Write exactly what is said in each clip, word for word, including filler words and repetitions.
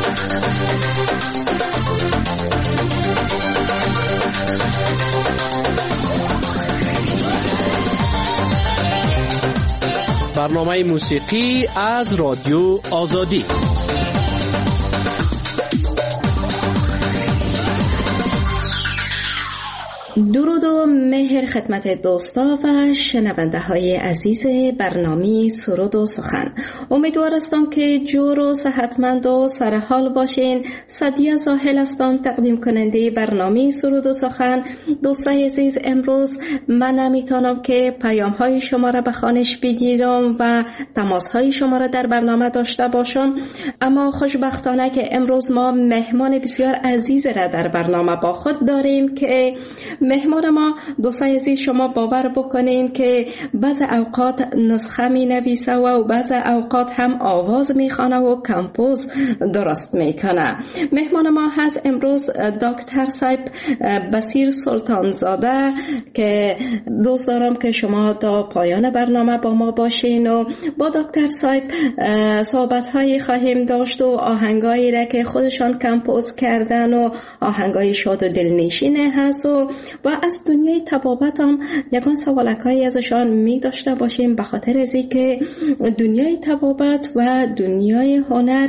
برنامه موسیقی از رادیو آزادی. درود و مهر خدمت دوستا و شنونده های عزیز برنامه سرود و سخن. امیدوار هستم که جور و صحتمند و سرحال باشین. سعدیه زاهل هستم، تقدیم کننده برنامه سرود و سخن. دوستای عزیز، امروز من نمیتونم که پیام های شما را به خوانش بگیرم و تماس های شما را در برنامه داشته باشم، اما خوشبختانه که امروز ما مهمان بسیار عزیز را در برنامه با خود داریم که مهمان ما دوستای عزیز شما باور بکنین که بعض اوقات نسخه می نویسه و بعض اوقات هم آواز می خوانه و کمپوز درست می کنه. مهمان ما هست امروز دکتر صاحب بصیر سلطانزاده که دوست دارم که شما تا پایان برنامه با ما باشین و با دکتر صاحب صحبت هایی خواهیم داشت و آهنگایی را که خودشان کمپوز کردن و آهنگای شاد و دلنشینه هست و و از دنیای طبابت هم یکان سوالکایی ازشان می داشته باشیم، به خاطر از اینکه دنیای طبابت و دنیای هنر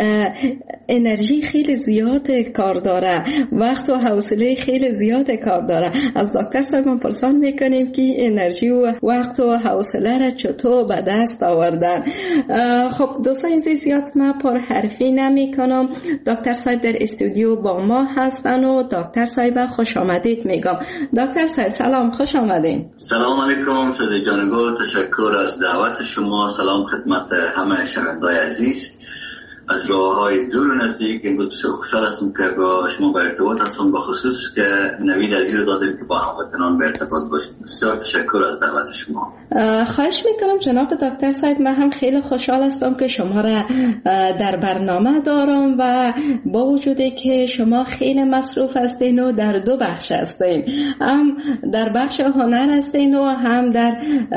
انرژی خیلی زیاد کار داره، وقت و حوصله خیلی زیاد کار داره. از دکتر صاحب پرسان میکنیم که انرژی و وقت و حوصله را چطور به دست آوردن. خب دوستان عزیز، زیاد ما پر حرفی نمی کنم. دکتر صاحب در استودیو با ما هستن و دکتر صاحب خوش آمدید میگم. دکتر صاحب سلام، خوش آمدین. سلام علیکم سید جانگو، تشکر از دعوت شما. سلام خدمت همه شنوندگان عزیز از راه‌های دور و نزدیک. امروز بسیار خوشحال هستم که با شما به ارتباط هستم، به خصوص که نوید عزیز رو دادیم که با هموطنان به ارتباط باشیم. بسیار تشکر از دعوت شما. خواهش میکنم جناب دکتر صاحب، من هم خیلی خوشحال هستم که شما را در برنامه دارم و با وجودی که شما خیلی مصروف هستین و در دو بخش هستین، هم در بخش هنر هستین و هم در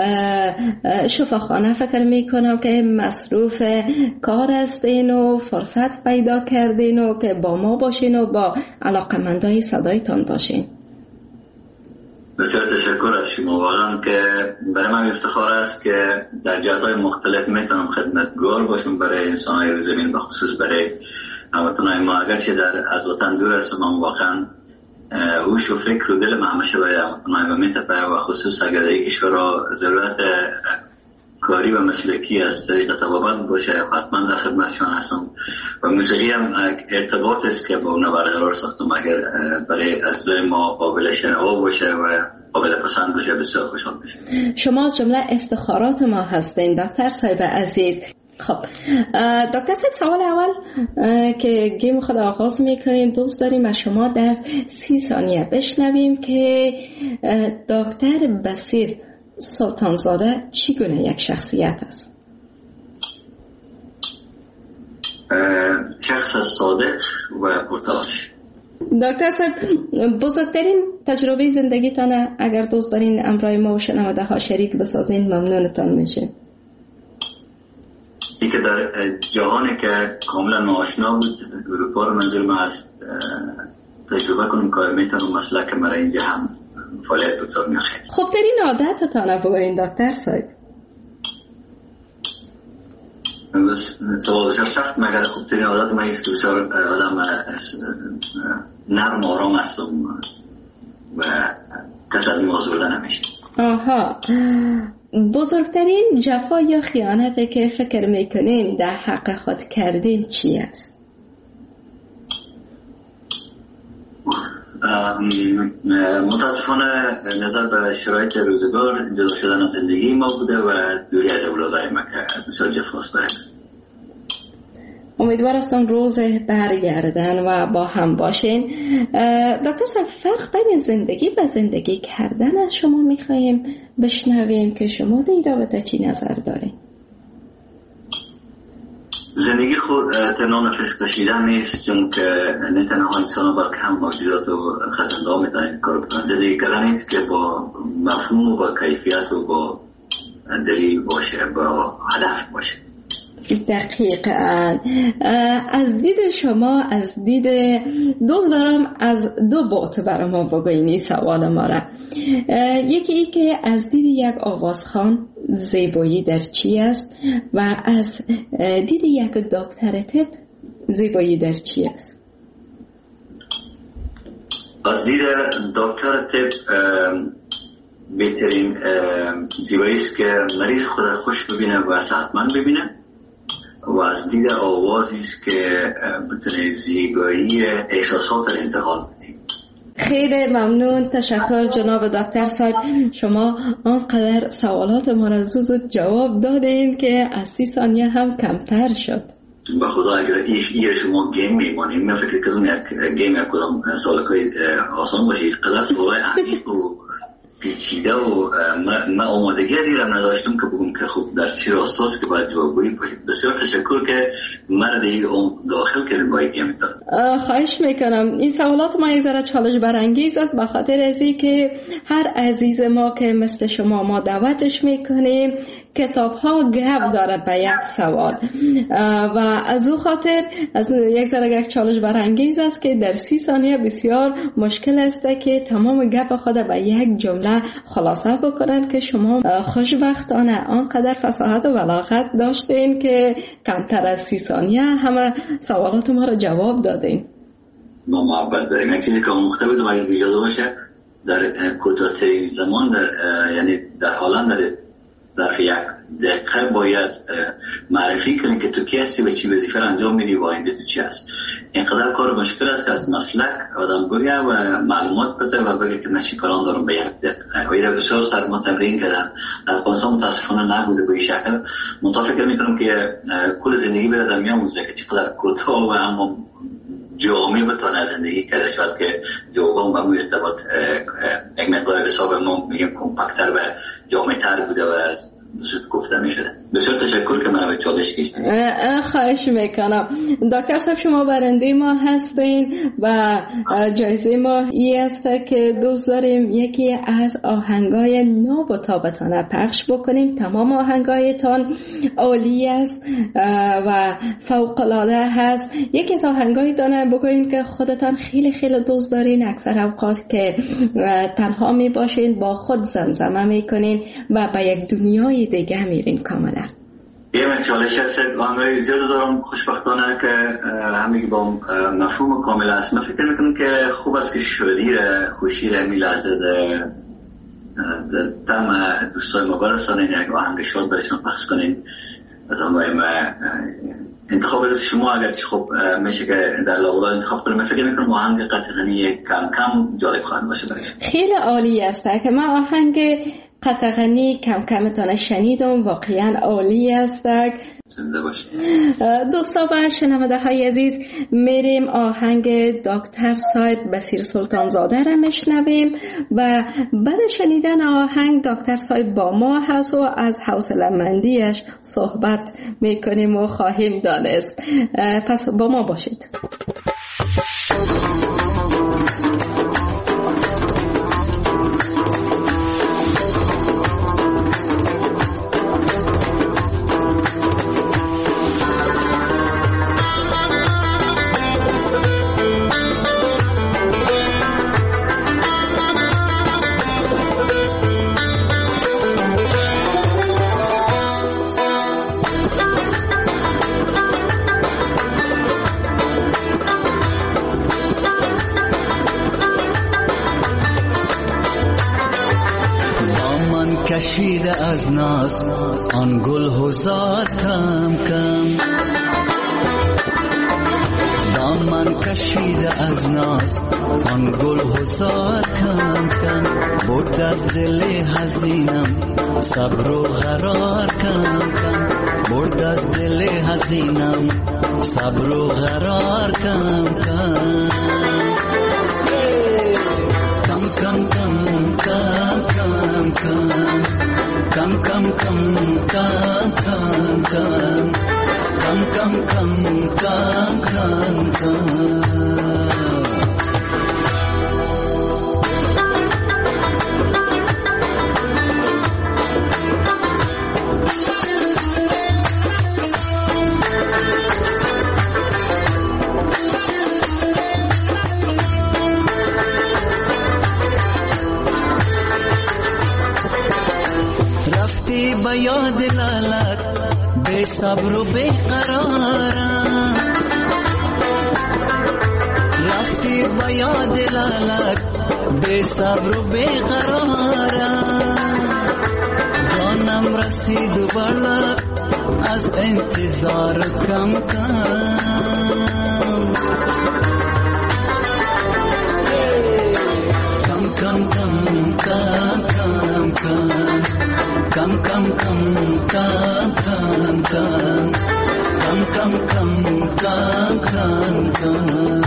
شفاخانه. فکر میکنم که مصروف کار هستین و فرصت پیدا کردین و که با ما باشین و با علاقمندای صدایتان باشین. بسیار تشکر از شما. واقعا که برای من افتخار است که در جهات‌های مختلف میتونم خدمتگار باشم برای انسان‌های زمین، بخصوص برای هموطنان ما. اگرچه در از وطن دور هستم، اما واقعا هوش و فکر و دل من همیشه برای هموطنان ما میتپه و خصوص اگر در کشورها ضرورت کاری و مسلکی از طریق طبابت باشه، حتما در خدمتشان هستم. و موسیقی هم ارتباط است که با اون برقرار ساختم. اگر برای از ما قابل شنوا باشه و قابل پسند باشه، بسیار خوشحال میشم. شما از جمله افتخارات ما هستین دکتر صاحب عزیز. خب دکتر صاحب، سوال اول که گیم خود آغاز میکنیم، دوست داریم از شما در سی ثانیه بشنویم که دکتر بصیر سلطانزاده چگونه یک شخصیت است؟ شخص صادق و پرتلاش. دکتر صاحب، بزرگترین تجربه زندگیتان اگر دوست دارین امرای ما و شنونده ها شریک بسازین ممنونتان میشیم. این که در جهانی که کاملا ناآشنا بود، اروپا رو منظور ما است، تجربه کنیم که میتونم مسلک مرا اینجا هم فعالیت بگذار میخواه. خوب ترین عادتتان بگوین دکتر صاحب. سوال بسیار سخت، مگر خوب ترین عادت من ایست که بسیار آدم نرم آرام هستم و کس از موضوع نمیشه. آها، بزرگترین جفا یا خیانتی که فکر میکنین در حق خود کردین چی است؟ متاسفانه نظر به شرایط روزگار جدا شدن از زندگی ما بوده و دوری از اولادای ما که بسیار جفاست برای. امیدوار هستم روز برگردن و با هم باشین. دکتر صاحب، فرق بین زندگی و زندگی کردن از شما میخواییم بشنویم که شما در این رابطه چی نظر دارین؟ زندگی خود تنها نفس کشیدن نیست، چون که نه تنها انسان بلکه هم موجودات و خزنده ها میتونن کار بکنن. زندگی کردن نیست که با مفهوم و با کیفیت و با دلیل باشه، با هدف باشه. دقیقاً. از دید شما، از دید دوست دارم از دو بعد برای ما بگوینی سوال ما را. یکی ای که از دید یک آوازخوان زیبایی در چی است و از دید یک دکتر طب زیبایی در چی است؟ از دید دکتر طب بهترین زیبایی است که مریض خود خوش ببینه و صحتمند ببینه، و از دید آوازی است که بتونه زیبایی احساسات را انتقال بده. خیلی ممنون، تشکر جناب دکتر صاحب. شما آنقدر سوالات ما را زود جواب دادین که از سی ثانیه هم کمتر شد. با خدا اگر ایش ایر شما گیم میمانیم، من فکر کنم یک گیم یک کدام سوالکای آسان باشه، قدر سوالای عمیق و پیچیده و من آمادگی دیرم نداشتم که بگم که خوب در چی راستاست که باید جوابگویی باشید. بسیار تشکر که من دیگه داخل کردیم با یک گیم داد. خواهش میکنم. این سوالات ما یک ذره چالش برانگیز است، به خاطر ازی که هر عزیز ما که مثل شما ما دعوتش میکنیم کتاب ها گپ دارد به یک سوال و از او خاطر از یک ذره یک چالش برانگیز است که در سی ثانیه بسیار مشکل است که تمام گپ خود به یک جمله خلاصه بکنن که شما خوشبختانه آنقدر فصاحت و بلاغت داشتین که کمتر از سی ثانیه همه سوالات ما را جواب دادین. ما محبت داریم. یک چیزی که مختلف دو باید ایجاد باشه در کوتاه‌ترین زمان، در یعنی در حالا در در یک دقیقه باید معرفی کنی که تو کی هستی و چی وظیفه را انجام میدی و آینده تو چی هست. اینقدر کار مشکل است که از مسلک آدم بگه و معلومات بده و بگه که من چی کاران دارم به یک دقیقه. و این بسیار سر ما تمرین کردن. در افغانستان متاسفانه نبوده به این شکل. منتها فکر میکنم که کل زندگی به آدم میآموزه که چقدر کوتاه و اما جامع بتونه زندگی کرده، شاید که جوابم با موی ارتباط یک مقدار حساب ما میگم کمپکتر و جامع‌تر بوده و زود گفته میشده. بسیار تشکر که من به چالش کشیدید. خواهش میکنم. دکتر صاحب شما برنده ما هستین و جایزه ما ای است که دوست داریم یکی از آهنگای ناب و تابتانه پخش بکنیم. تمام آهنگایتان عالی است و فوق العاده هست. یکی از آهنگای دانه بگوین که خودتان خیلی خیلی دوست دارین، اکثر اوقات که تنها می باشین با خود زمزمه میکنین و به یک دنیای دیگه میرین کاملا. یه من چالش هست آنگاهی زیاد دارم خوشبختانه که همه با مفهوم کامل است. من فکر میکنم که خوب است که شادی را خوشی را می لحظه در تم دوستای ما برسانین، یک آهنگ شاد برشان پخش کنین. از آنگاهی ما انتخاب از شما اگر چی خوب میشه که در لاغولا انتخاب کنیم. من فکر میکنم آهنگ قطغنی کم کم جالب خواهد باشه برش. خیلی عالی است که من آهنگ قطغنی کم کمتان شنیدم، واقعا عالی است. زنده باشید دوستا و شنونده های عزیز، میریم آهنگ دکتر صاحب بصیر سلطان زاده را میشنویم و بعد شنیدن آهنگ دکتر صاحب با ما هست و از حوصله مندیش صحبت میکنیم و خواهیم دانست. پس با ما باشید. کشیده از ناز آن گل هزار کم کم، دامن کشیده از ناز آن گل هزار کم کم، برد از دل حزینم صبر و قرار کم کم، برد از دل حزینم صبر و قرار کم کم کم کم کم کم کم Come, come, come, come, come, come, come, come, come, come, come. به یاد لالت بے صبر و بے قرارم، رفتی به یاد لالت بے صبر و بے قرارم، جانم رسید و بر از انتظار کم کم کم کم کم کم کم کم کم کم کم کم کم کم کم کم کم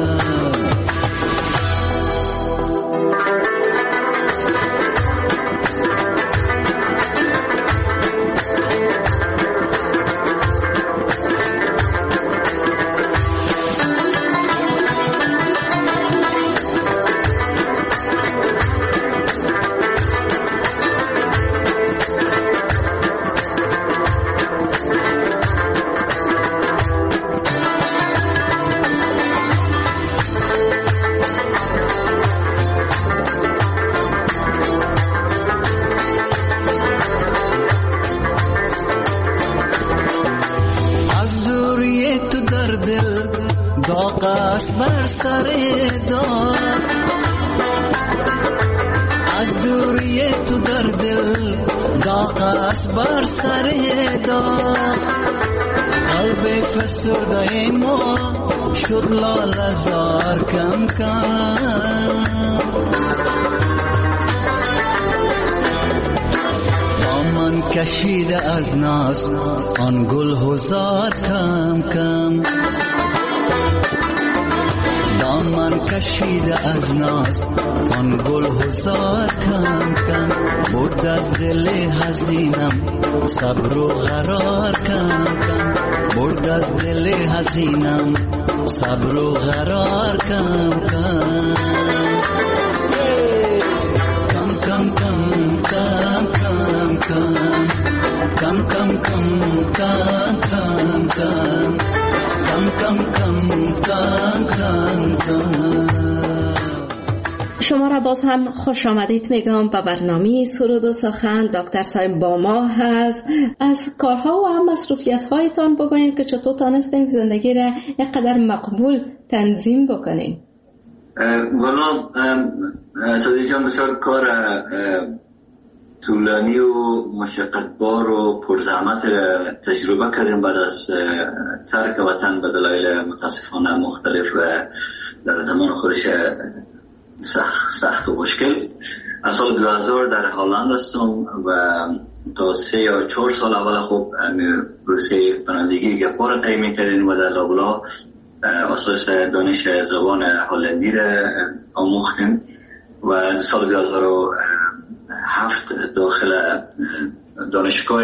بر سر دار، از دوری تو در دل داغ است بر سر دار، قلب فسرده ما شد لاله زار کم کم، دامن کشیده از ناز آن گل هزار کم کم، دامن کشیده از ناز آن گل هزار کم کم، برد از دل حزینم صبر و قرار کم کم، برد از دل حزینم صبر و قرار کم کم کم کم کم کم کم کم کم کم کم کم کم کم کم کم کم. شما را باز هم خوش آمدید میگم به برنامه سرود و سخن. دکتر صاحب با ما هست. از کارها و هم مصروفیت هایتان بگوییم که چطور تانستیم زندگی را اینقدر مقبول تنظیم بکنیم. والا صدیق جان بسیار کار طولانی و مشقتبار و پرزحمت تجربه کردیم بعد از ترک وطن به دلایل متاسفانه مختلف و در زمان خودش سخت, سخت و مشکل. از سال دو هزار در هلند هستم و تا سه یا چهار سال اول خوب بورسه پناهندگی گپا را طی می‌کردیم و در لابلا اساس دانش زبان هلندی را آموختیم و از سال دو هزار و هفت داخل دانشگاه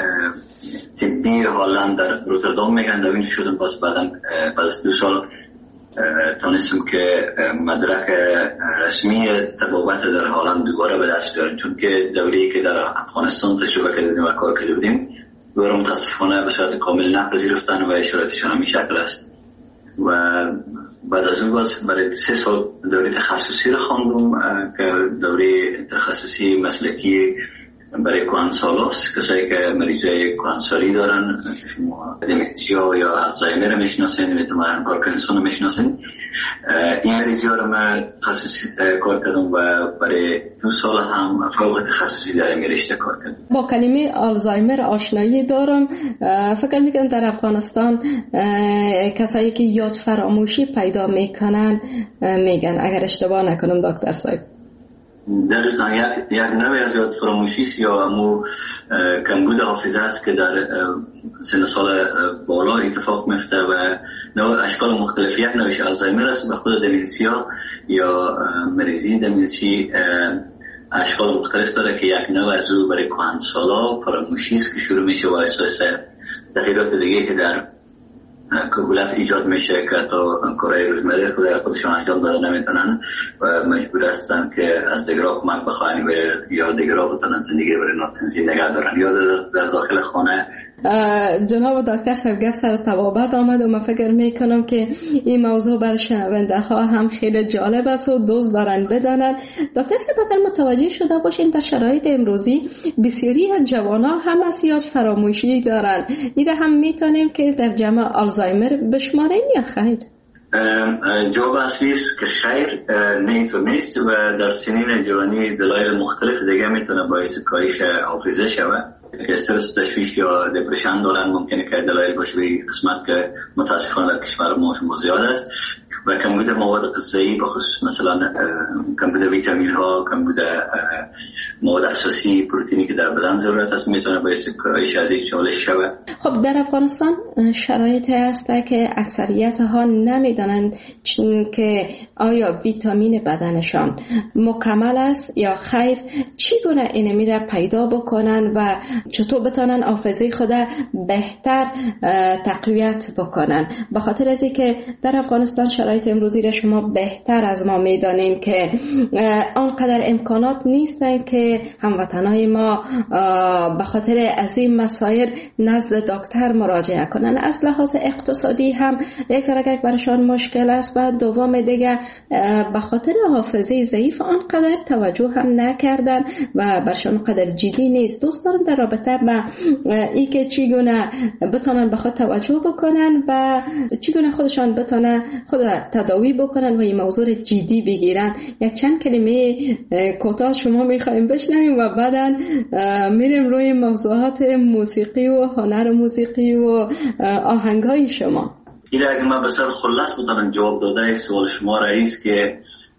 طبی هلند در روتردام میگن دوین شدم. باز بعداً بعد از دو سال تانستم که مدرک رسمی طبابت در هلند دوباره به دست بیارم، چون که دوره‌ای که در افغانستان تجربه کردیم و کار کرده بودیم دوباره متاسفانه به صورت کامل نپذیرفتن و شرایطشان همین شکل است. و بعد از اون باز برای سه سال دوره تخصصی رو خواندم که دوره تخصصی مسلکی برای کهنسالاست، کسایی که مریضای کهنسالی دارن، شما دمنسیا یا الزایمر میشناسین، احتمالاً پارکینسون رو میشناسین. این مریضا رو من تخصصی کار کردم و برای دو سال هم فوق تخصصی در این رشته کار کردم. با کلمه آلزایمر آشنایی دارم. فکر میکنم در افغانستان کسایی که یاد فراموشی پیدا میکنن میگن، اگر اشتباه نکنم دکتر صاحب. دقیقا یک, یک نوع از یاد فراموشیست یا امو کمبود حافظه است که در سن سال بالا اتفاق میفته و نوع اشکال مختلف. یک نوعش آلزایمر است، به خود دمنسیا یا مریضی دمنسی اشکال مختلف داره که یک نوع از او برای کهنسالا فراموشیست که شروع میشه و اساس تغییرات دیگه که در کهولت ایجاد میشه که تا کارهای روزمره خودشان انجام داده نمیتونن و مجبور هستن که از دیگرها کمک بخواهن و یا دیگرها بتونن زندگی برای ناتنزی نگه دارن یا در داخل خانه جناب دکتر صاحب گفت سر طبابت آمد و من فکر میکنم که این موضوع برای شنونده ها هم خیلی جالب است و دوست دارن بدانند. دکتر صاحب اگر متوجه شده باشین در شرایط امروزی بسیاری از جوانان هم اسیاد فراموشی دارن، این هم میتونیم که در جمع آلزایمر بشماریم یا خیر؟ جواب اصلی است که خیر نیست و نیست و در سنین جوانی دلایل مختلف دیگه میتونه باعث کاهش حافظه شود. استرس، تشویش یا دپرشن دارن، ممکنه که دلایل باشه به قسمت که متاسفانه در کشور ما شما زیاد است و کمبود مواد غذایی بخصوص مثلا کمبود ویتامین ها، کمبود مواد اساسی پروتئینی که در بدن ضرورت است میتونه باعث کاهش از این چالش شود. خب در افغانستان شرایطی هست که اکثریت ها نمیدانند که آیا ویتامین بدنشان مکمل است یا خیر، چگونه اینو میره پیدا بکنن و چطور بتونن حافظه خود بهتر تقویت بکنن. به خاطر از اینکه در افغانستان شرایط امروزی را شما بهتر از ما میدانین که آنقدر امکانات نیستن که هموطنای ما به خاطر از این مسائل نزد دکتر مراجعه کنن. از لحاظ اقتصادی هم یک ذره برایشان مشکل است و دوم دیگه به خاطر حافظه ضعیف آنقدر توجه هم نکردن و برشان قدر جدی نیست. دوست دارم در رابطه با ای که چگونه بتونن به خود توجه بکنن و چگونه خودشان بتونن خود تداوی بکنن و این موضوع جدی بگیرن. یک چند کلمه کوتاه شما میخوایم بشنویم و بعدن میریم روی موضوعات موسیقی و هنر موسیقی و آهنگای شما. این اگه من بسر خلاص بتونم جواب داده سوال شما رئیس که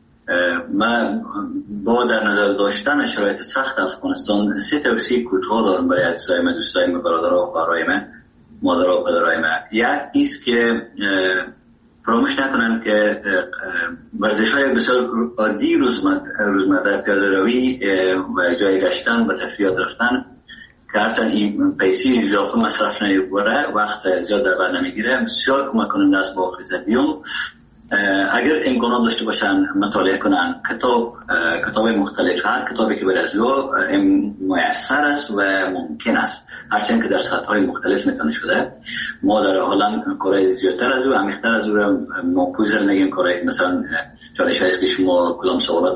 من با در نظر داشتن شرایط سخت افغانستان سه توصیه کوتاه دارم برای عزیزای من، دوستای من، برادرها و خواهرای من، مادرها و پدرهای من. یک ایست که فراموش نکنن که ورزش‌های بسیار عادی روزمره، پیاده روی و جای گشتن و تفریحات رفتن که هرچند این پیسی اضافه مصرف نمی‌بره، وقت زیاد در بر نمیگیره، بسیار کمک کننده است با حافظه. دیوم اگر امکانات داشته باشن مطالعه کنن کتاب کتاب مختلف، هر کتابی که برای از او میسر است و ممکن است، هرچند که در سطح‌های مختلف میتونه شده. ما در هلند کارهای زیادتر از او، عمیق‌تر از او را ما پوزر نگیم. کارهای مثلا چالش هست که شما کلام سوالات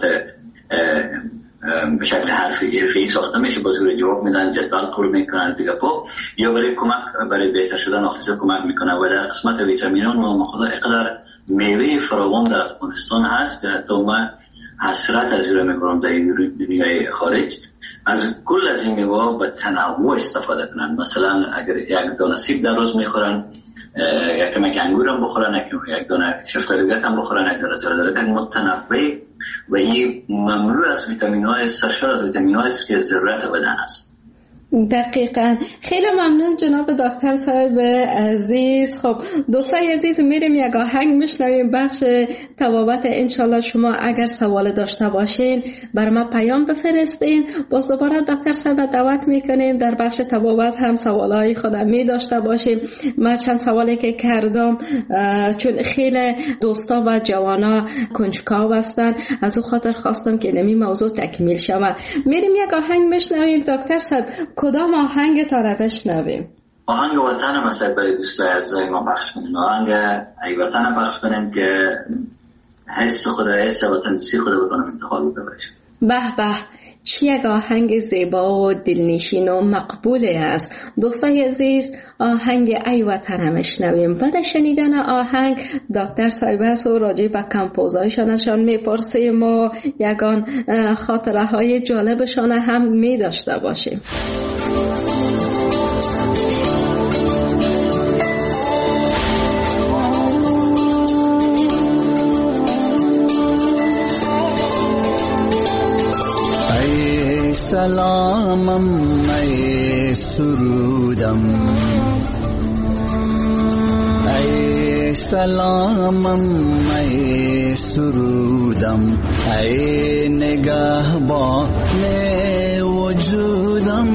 به شکل حرفی حرفی ساخته میشه، با زور جواب میدن، جدول پر میکنن دیگه پا، یا برای کمک برای بهتر شدن حافظه کمک میکنه. و در قسمت ویتامینون ما خدا اقدار میوه فراوان در افغانستان هست که حتی من حسرت از اون میکنم در این دنیای خارج از کل از این میوه به تنوع استفاده کنن. مثلا اگر یک دانه سیب در روز میخورن، یک کمک انگور هم بخورن، یک دانه شفتالوگت هم بخورن، یک دانه زردالو، متنوع و این مملو از ویتامین های، سرشار از ویتامین های است که ضرورت بدن است. دقیقاً. خیلی ممنون جناب دکتر صاحب عزیز. خب دوستای عزیز، میریم یک آهنگ میشنویم بخش طبابت. انشالله شما اگر سوال داشته باشین بر ما پیام بفرستین. باز دوباره دکتر صاحب دعوت میکنیم در بخش طبابت هم سوالای خودم می داشته باشیم. من چند سوالی که کردم چون خیلی دوستا و جوانا کنجکاو هستن، از او خاطر خواستم که نمی موضوع تکمیل شود. میریم یک آهنگ میشنویم. دکتر صاحب کدام آهنگ تا را بشنویم؟ آهنگ وطن مثلا برای دوستای عزیزای ما پخش کنیم. آهنگ ای وطن پخش کنیم که حس خود، حس وطن‌دوستی خود بتونم انتخاب بکنم. به به، چه یک آهنگ زیبا و دلنشین و مقبولی است. دوستای عزیز، آهنگ ای وطن میشنویم. بعد شنیدن آهنگ دکتر صاحب است و راجع به کمپوزایشانشان میپرسیم و یگان خاطره های جالبشان هم می داشته باشیم. سلامم ای سرودم، ای سلامم ای سرودم، ای نگهبان وجودم،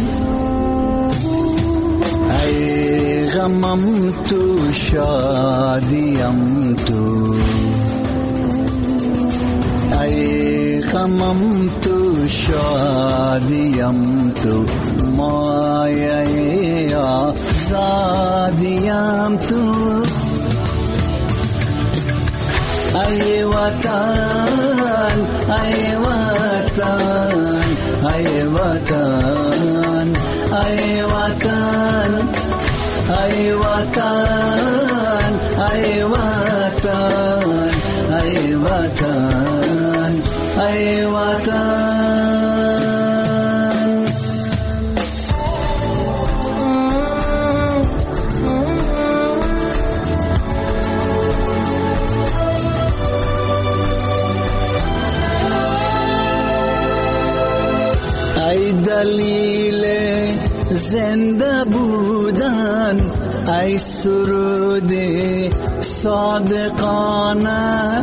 ای غمم تو شادیم تو، ای غمم تو شادیم تو مایه آزادیم تو ای وطن ای وطن ای وطن ای وطن ای وطن ای وطن ای وطن ای وطن ای دلیل زنده بودن ای سرود صادقانه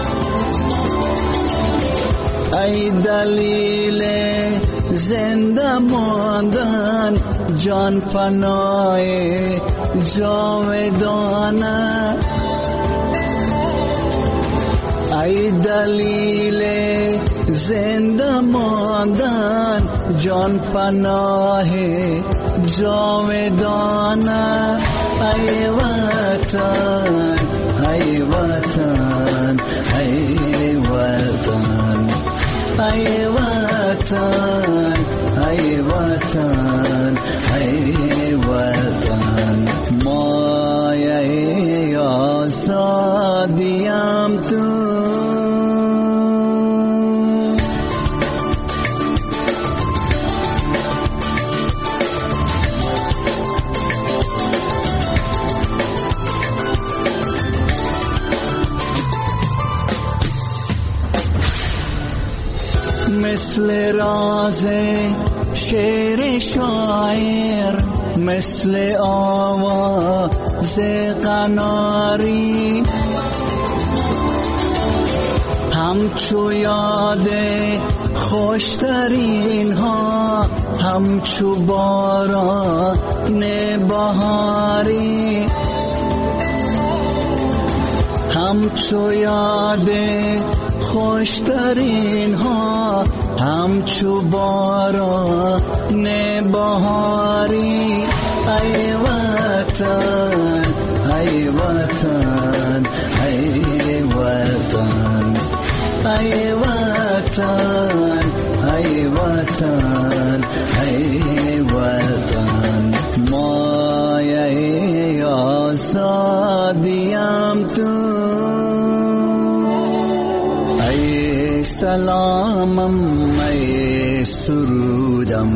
ای دلیل زنده ماندن جان فنای جاودانه ای دلیل زنده ماندن جان پناه جاودانه ای وطن ای وطن ای وطن ای وطن ای وطن ای وطن مایه آزادیم تو مثل راز شعر شاعر مثل آواز قناری همچو یاد خوشترین ها همچو باران بهاری همچو یاد خوشترین ها همچو باران بهاری ای وطن ای وطن ای وطن ای وطن ای وطن ای وطن مایه آزادیم تو ای سلامم ای سرودم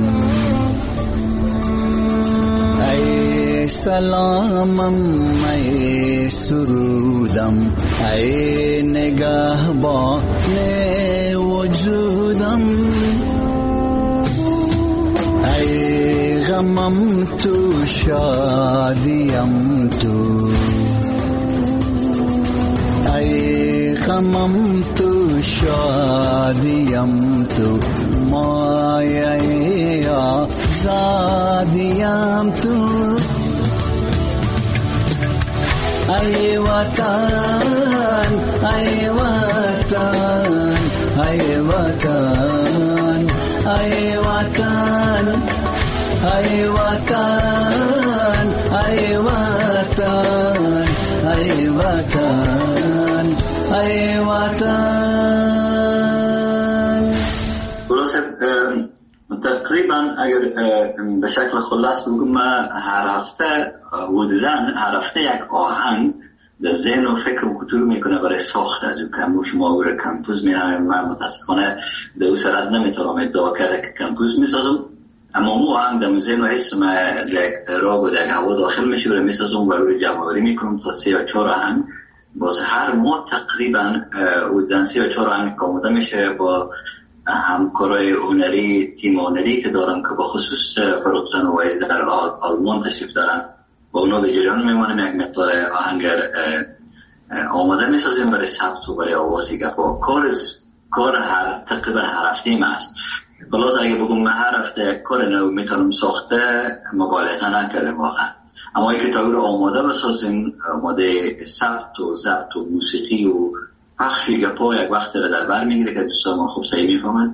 ای سلامم ای سرودم ای نگهبان وجودم ای غمم تو شادیم تو ای غمم تو شادیم تو مایه آزادیم تو ای وطن ای وطن ای وطن ای وطن ای وطن ای وطن ای وطن ای وطن. خلاصه تقریبا اگر به شکل خلاص بگم من هر هفته حدوداً هر هفته یک آهنگ در ذهن و فکر و کتور میکنه برای ساخت از او کموش ماور کمپوز میرم. من متاسفانه در او سرد نمیتونم ادعا کرده که کمپوز میسازم، اما اون آهنگ در ذهن و حس من در راگ و در هوا داخل میشه و میسازم و روی جمع‌آوری میکنم تا سه یا چهار آهنگ. باز هر ماه تقریبا حدوداً سه یا چهار آهنگ آماده میشه با همکارای هنری، تیم هنری که دارم که با خصوص فروختن و ویز در آلمان تشریف دارن با اونا به جریان میمانیم. یک مقدار آهنگر آماده میسازیم برای ثبت و برای آوازی که با کار کار هر تقریبا هر هفته ایم است. خلاص اگه بگم من هر هفته کار نو میتونم ساخته مبالغه نکردم واقعا، اما اگه تا او رو آماده بسازیم، آماده ثبت و ضبط و موسیقی و پخشی گپا یک وقت رو در بر میگیره که دوستان ما خوب صحیح میفهمند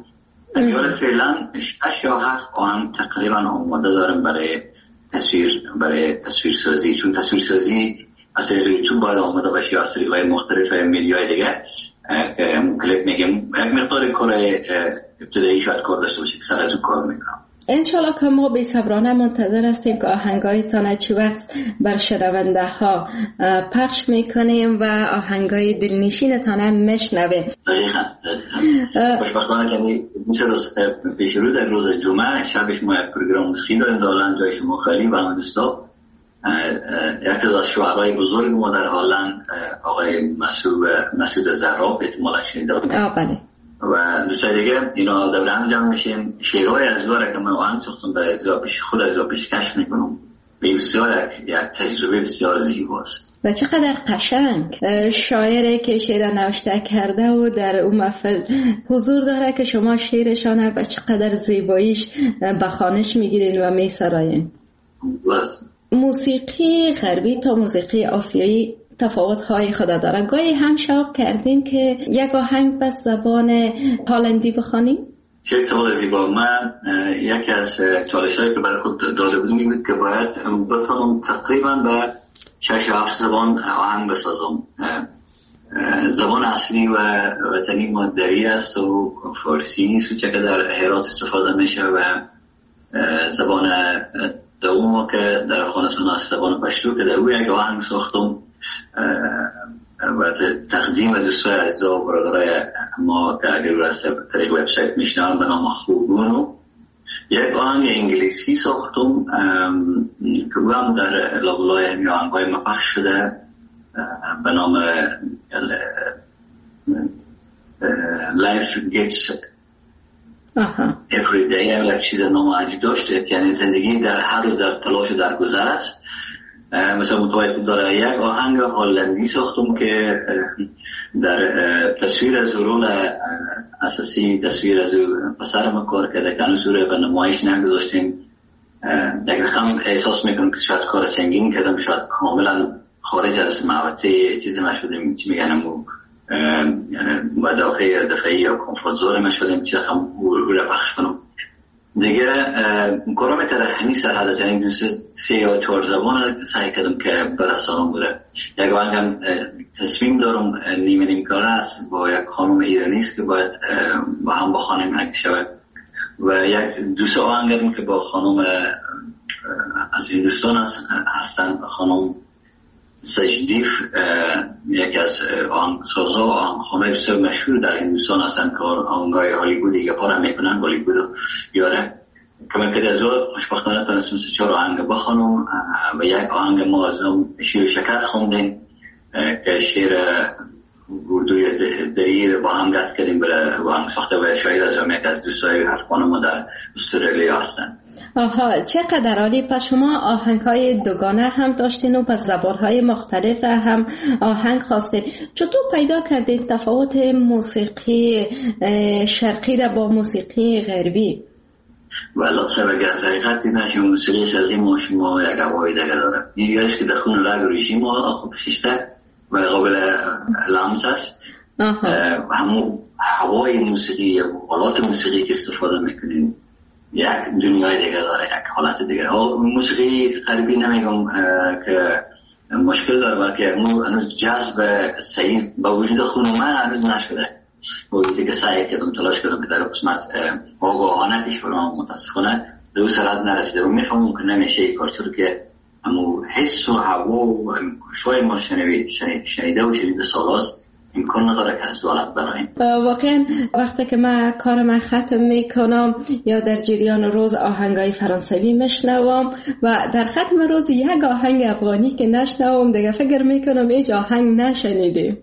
دیگه فعلا شش یا هفت آهنگ تقریبا آماده دارم برای تصویر برای تصویر سازی، چون تصویر سازی از طریق یوتیوب باید آماده باشه یا از طریق مختلف میدیای دیگه که کلیپ میگم یک مقدار کار ابتدایی شاید کار داشته باشه که سر از اون کار میکنم. انشالله که ما بی صبرانه منتظر هستیم که آهنگایتان چی وقت بر شنونده ها پخش میکنیم و آهنگای دلنشینتان هم میشنویم. دقیقا خوشبختانه که میشه روز پیش رو در روز جمعه شبش ما یک پروگرام موسیقی داریم دارن جای شما خالی و همه دوستا یک از شعرهای بزرگ ما در هالند آقای مسعود مسعود زراب احتمالا شنیده بله و دوستای دیگه اینا در هم جمع میشیم شعرهای از داره که من آهنگ ساختم برای پیش خود از پیشکش میکنم به بسیار یک تجربه بسیار زیباست و چقدر قشنگ شاعری که شعر نوشته کرده و در اون محفل حضور داره که شما شعرشانه و چقدر زیباییش به خوانش میگیرین و میسراین. موسیقی غربی تا موسیقی آسیایی تفاوت‌های خود داره. گاهی هم شوق کردین که یک آهنگ به زبان هلندی بخوانیم؟ چه سوال زیبا. من یکی از چالش‌هایی که برای خود داده بودم این بود که باید بتونم تقریبا به شش هفت زبان آهنگ بسازم. زبان اصلی و وطنی ما دری است و فارسی نیست و چه که در هرات استفاده میشه و زبان دوم که در افغانستان است زبان پشتو که در او یک آهنگ ساختم و تقدیم دوستای عزیز و برادرای ما که اگر راسته طریق وبسایت میشنن به نام خوبونو یک آهنگ انگلیسی ساختم که او هم در لابلای همی آهنگای ما پخش شده به نام Life Gets Every Day. یک چیز نام عجیب داشته یعنی زندگی در هر روز در تلاش و در گذر است. مثلا متوجه داره یک آهنگ هلندی ساختم که در تصویر از رول اساسی تصویر از پسر ما کار کرده که انصوره به نمایش نگذاشتیم. یک رقم احساس میکنم که شاید کار سنگین کردم شاید کاملا خارج از محوطه چیزی ما شدیم چی میگنم و مدافع دفعی یا کنفرانزور ما شدیم چی رقم رو پخش کنم دیگه کارم ترخنی سرحد از یعنی دوست سه یا چهار زبان سعی کردم که برسانم بوده. یک آهنگم تصمیم دارم نیمه نیم کاره است با یک خانم ایرانیست که باید با هم بخوانیم اگه شود و یک دوست آهنگم که با خانم از هندوستان هستن خانم سجدیف یکی از آهنگسازا و آهنگخوانای بسیار مشهور در هندوستان هستن که آهنگای هالیوود دیگه پارا میکنن هالیوود یاره که من که از اون خوشبختانه تونستم سه چهار آهنگ بخوانم و یک آهنگ ما از اون شیر و شکر خوندیم که شیر اردوی دری با هم گفت کردیم برای آهنگ ساخته و شاعر از اون یک از دوستای حرفان ما در استرالیا هستن. آها چقدر عالی. پس شما آهنگ‌های دوگانه هم داشتین و پس زبان‌های مختلف هم آهنگ خواستین. چطور پیدا کردین تفاوت موسیقی شرقی را با موسیقی غربی؟ والا سبب از حقیقت این است که موسیقی شرقی ما شما یک هوای دیگه داره. این یعنی که در خون رگ ریشی ما خوب شیشته و قابل لمس است. همون هوای موسیقی یا حالات موسیقی که استفاده میکنیم یک دنیای دیگه داره یک حالت دیگه. موسیقی غربی نمیگم که مشکل داره بلکه هنوز جذب صحیح با وجود خون من هنوز نشده. وقتی که سعی کردم تلاش کردم که در قسمت آگاهانه پیش برم متاسفانه به اون سرعت نرسیده و میفهمم که نمیشه این کار چون که همون حس و هوا و شوی ما شنیده و شنیده سالاست امکان نداره که از دولت برایم. واقعا وقتی که من کارم ختم میکنم یا در جریان روز آهنگای فرانسوی میشنوم و در ختم روز یک آهنگ افغانی که نشنوم دیگه فکر میکنم هیچ آهنگ نشنیدیم.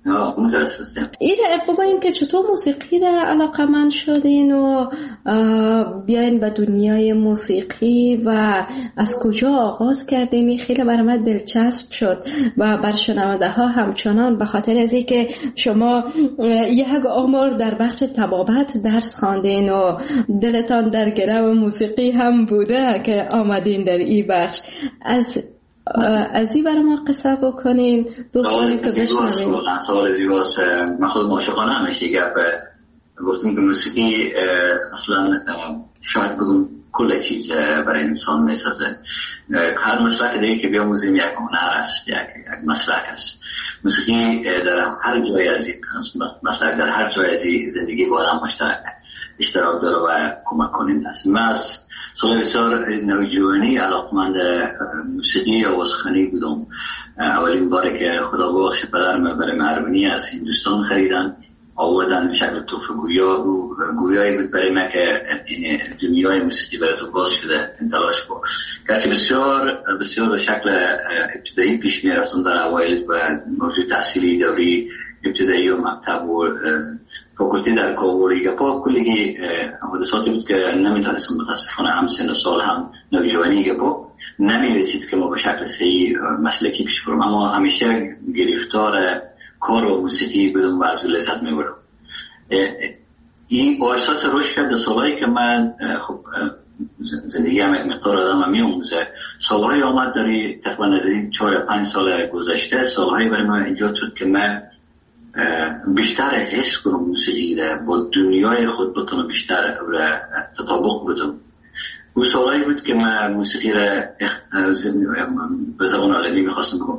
این بگوین که چطور موسیقی را علاقه‌مند شدین و بیاین به دنیای موسیقی و از کجا آغاز کردین؟ این خیلی برای من دلچسب شد و بر شنونده ها همچنان به خاطر از اینکه شما یک عمر در بخش طبابت درس خواندین و دلتان در گرو موسیقی هم بوده که آمدین در این بخش. از از این برای ما قصه بکنین دوستانی که بشنوین. سوال زیباست. من خود معاشقانه همیشه گپ گفتیم که موسیقی اصلا شاید بگم کل چیز برای انسان میسازه. هر مسلک دیگه که بیاموزیم یک هنر است، یک مسلک است. موسیقی در هر جای از این مسلک، در هر جای از زندگی با آدم مشترک اشتراک داره و کمک کننده است. من از سال بسیار نوجوانی علاقمند موسیقی آوازخوانی بودم. اولین باره که خدا بخش پدرم برای مهربانی از هندوستان خریدن آوردن به شکل تحفه گویا و گویایی بود برای من که این دنیای موسیقی برای تو باز شده تلاش با گرچه بسیار بسیار به شکل ابتدایی پیش می رفتن در اوایل و موضوع تحصیلی دوری ابتدایی و مکتب و فاکولتی در کابل گپا کلی حادثاتی بود که نمیتونستم متاسفانه هم سن و سال هم نوجوانی گپا نمیرسید که ما به شکل صحیح مسلکی پیش برم، اما همیشه گرفتار کار و موسیقی بدون و از لذت میبرم. این با احساس رشد کرد سالهایی که من خب زندگی هم یک مقدار آدم میاموزه، سالهایی آمد داری تقریبا در چهار پنج سال گذشته سالهایی برای من ایجاد شد که من بیشتر حس کنم موسیقی را با دنیای خود بتونم بیشتر تطابق بدم. اون سالهایی بود که من موسیقی را به زبان عالمی میخواستم کنم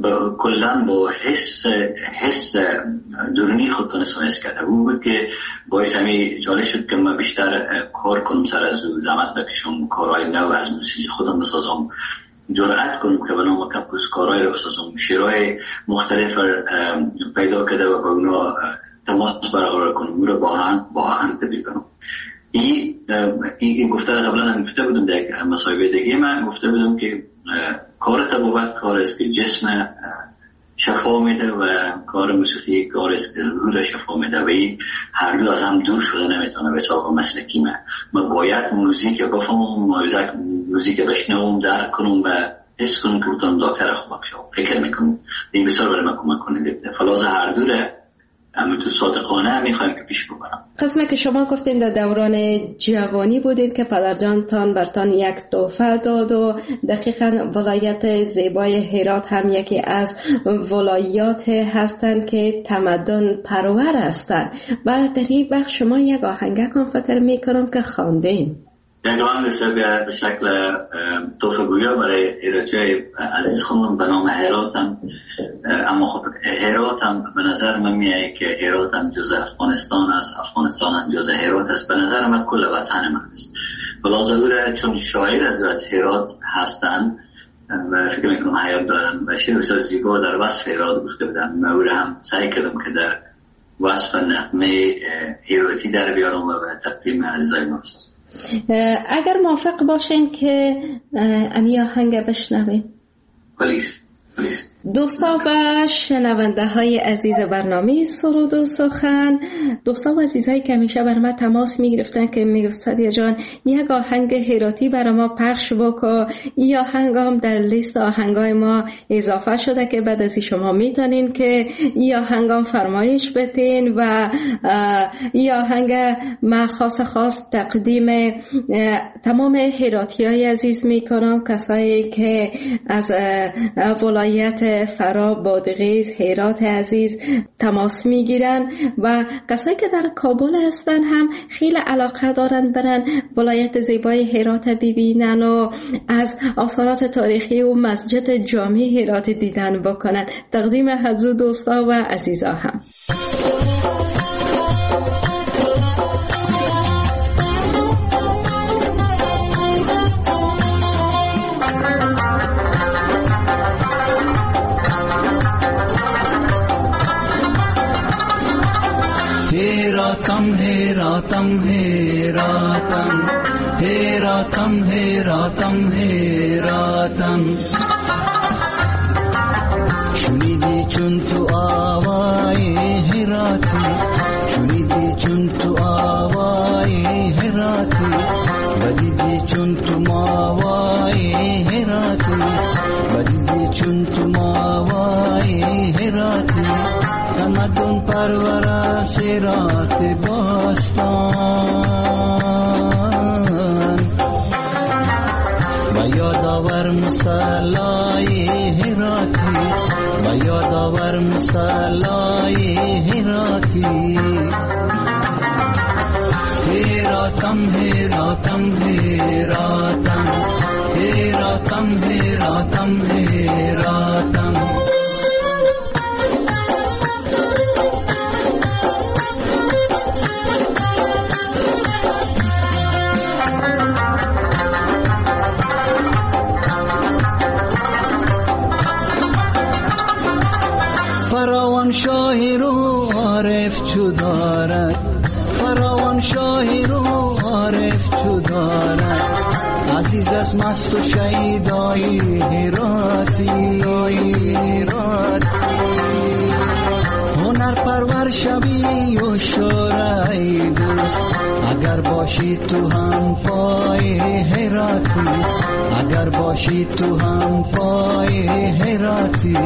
کلن با حس حس درونی خود تونستم حس کرده. اون بود که باعث همی جالب شد که من بیشتر کار کنم، سر از زحمت بکشم، کارهای نو از موسیقی خودم بسازم، جرأت کنم که به نام کمپوس کارهای رو بسازم، شعرهای مختلف پیدا کرده و با اونا تماس برقرار کنم، اون رو با هم با هم تبدیل کنم. این این گفته قبلا هم گفته بودم در مصاحبه دیگه من گفته بودم که کار طبابت کار است که جسم شفا میده و کار موسیقی کار است که روح را شفا میده و این هر دو از هم دور شده نمیتونه به حساب مسلکی من من باید موزیک بفهمم، موزیک بشنوم، درک کنم و حس کنم که بتونم دکتر خوب بشم. فکر میکنم این بسیار برای من کمک کننده. فلاز هر دوره اما تو صادقانه میخوایم که پیش ببرم. قسمه که شما گفتین در دوران جوانی بودید که پدرجانتان برتان یک تحفه داد و دقیقاً ولایت زیبای هرات هم یکی از ولایات هستند که تمدن پرور هستند و در این بخش شما یک آهنگک هم فکر میکنم که خواندین. یک آهنگ به شکل تحفه گویا برای هراتی عزیز خانم به نام هرات هم، اما خب هرات هم به نظر من میاد که هرات هم جز افغانستان است، افغانستان هم جز هرات است، به نظر من کل وطن من است. بلا ضروره چون شاعر از از هرات هستن و فکر میکنم حیات دارن و شعر بسیار زیبا در وصف هرات گفته بودن. من هم سعی کردم که در وصف نغمه هراتی در بیارم و به تقدیم عزیزای ما بسازم. اگر موافق باشین که امی آهنگ بشنویم. پلیس پلیس دوستا و شنونده های عزیز برنامه سرود و سخن، دوستا و عزیزایی که همیشه بر ما تماس می گرفتن که می گفت سعدیه جان یک آهنگ هراتی برای ما پخش بکن. این آهنگ هم در لیست آهنگای ما اضافه شده که بعد از شما میتونین که این آهنگ هم فرمایش بتین و این آهنگ من خاص خاص تقدیم تمام هراتی های عزیز می کنم، کسایی که از ولایت فرا، بادغیس، هرات عزیز تماس میگیرن و کسایی که در کابل هستن هم خیلی علاقه دارن برن ولایت زیبای هرات ببینن و از آثارات تاریخی و مسجد جامع هرات دیدن بکنن. تقدیم حضور دوستا و عزیزا هم. Heratam, Heratam, Heratam, Heratam, Heratam, Heratam. Shunidi chun tu aawaye Herati, shunidi chun tu aawaye Herati, badidi chun tu maawaye Herati, badidi chun tu maawaye Herati. تمدن پرورش رات باستان و یادآور مصلای هراتی و یادآور مصلای هراتی هیراتم هیراتم هیراتم هیراتم هیراتم هیراتم فراوان شاهی رو عارف چو دارد فراوان شاهی رو عارف چو دارد عزیز از مست و شیدای هراتی هنر پرور شبی و شورای دوست اگر باشی تو هم پای هراتی اگر باشی تو هم پای هراتی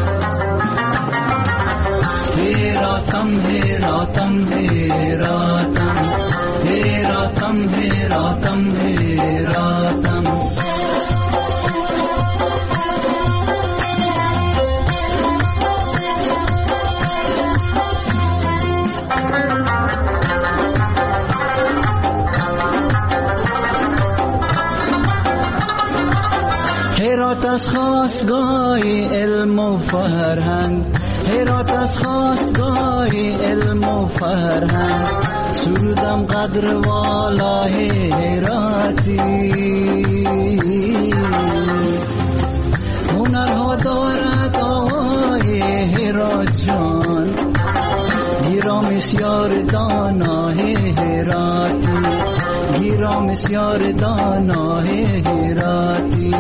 هیراتم هیراتم هیراتم هیراتم هیراتم هیراتم هرات از خواستگاه علم و فرهنگ هرات از خواستگاه علم و فرهنگ سرودم قدر والای هراتی هنرها دارد آوای هرات جان گیرام بسیار دانای هراتی گیرام بسیار دانای هراتی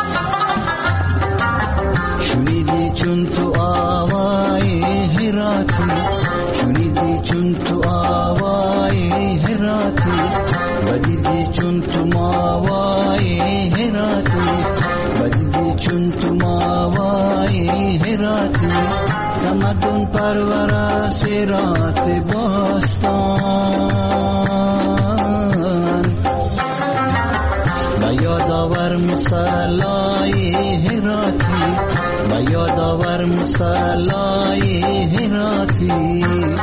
شنیدی چون تو آوای هراتی شنیدی چون تو آوای هراتی و دیدی چون تو ماوای هراتی و دیدی چون تو ماوای هراتی تمدن پرور سرات باستان و یادآور مصلای هراتی و یادآور مصلای هراتی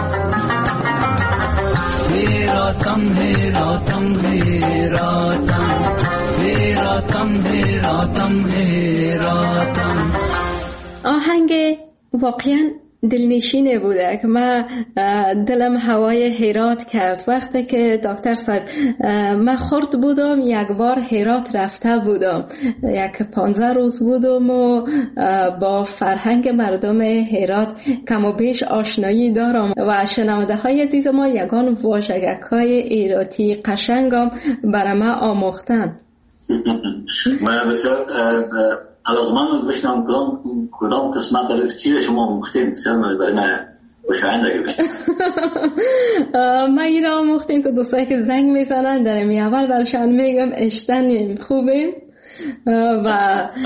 هیراتم هیراتم هیراتم هیراتم هیراتم هیراتم. آهنگ واقعا دلنشینه بوده که من دلم هوای هرات کرد. وقتی که دکتر صاحب من خرد بودم یک بار هرات رفته بودم، یک پانزده روز بودم و با فرهنگ مردم هرات کم و بیش آشنایی دارم و شنونده های عزیز ما یگان واژگک های ایراتی قشنگم برای من آموختن. من بسیار علاقمند بشنم کدام کدام قسمت رو چی شما مختیم بسیار برای من خوشایند اگه بشنم. من این را آموختیم که دوستایی که زنگ میزنن در می اول برشان میگم اشتنیم خوبیم و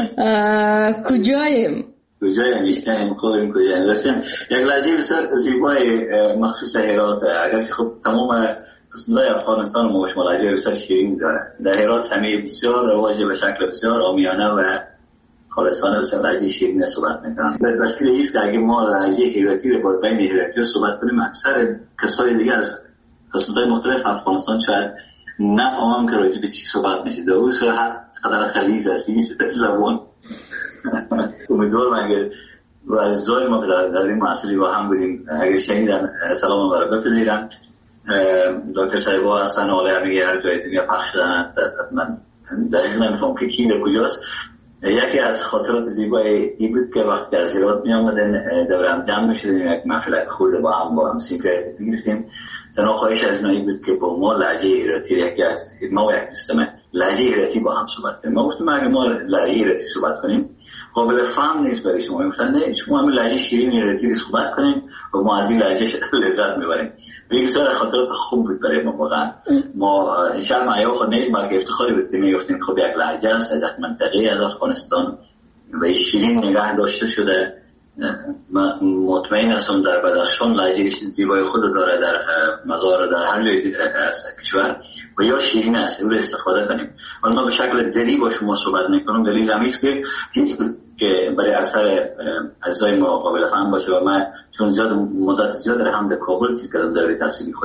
کجاییم کجاییم اشتنیم خوبیم کجاییم رسیم. یک لحظه بسیار زیبای مخصوص هرات اگرچه خب تمام قسمت‌های افغانستان ما شما لحظه بسیار شیرین داره. در هرات همه بسیار رواجه به شکل بسیار عامیانه و خالصانه بسیار لحظه شیرین صحبت میکنم. در دلیل ایست که اگه ما لحظه هراتی رو با بین هراتی صحبت کنیم اکثر کسای دیگه از قسمت‌های مختلف افغانستان شاید نفهمم که راجع به چی صحبت میشه. در اون سر هر قدر خلیز هستی نیست زبان. امیدوارم اگر و عزیزای ما در این محصولی با هم بودیم اگر شنیدن سلام ما رو بپذیرن. دکتر صاحبا هستن حالا همه هر جای دنیا پخش شدن. من دقیق نمیفهم که کی در کجاست. یکی از خاطرات زیبای این بود که وقتی از هرات می آمدن دور هم جمع می شدیم یک محفل خورده با هم با هم سیگار می‌گرفتیم. تنها خواهش از نایی بود که با ما لهجه هراتی یکی از ما و یک دوستم لهجه هراتی با هم صحبت کنیم. ما گفتیم اگه ما لهجه هراتی صحبت کنیم قابل فهم نیست برای شما. گفتن نه شما هم لهجه شیرین هراتی صحبت کنیم و ما از این لهجه لذت میبریم. بسیار خاطرات خوب بود برای ما واقعا. ما ان شاء الله معیار خود نیست مرگ افتخاری بود که میگفتیم خب یک لهجه است در منطقه از افغانستان و شیرین نگاه داشته شده. مطمئن هستم در بدخشان لهجه زیبای خود داره، در مزار در هر جای از کشور و یا شیرین است اون استفاده کنیم. ولی ما به شکل دلی با شما صحبت میکنم. دلیل همین است که که برای اکثر عزیزای ما قابل فهم باشه و من چون زیاد مدت زیاد در هم در کابل تیر کردم در تحصیلی خودم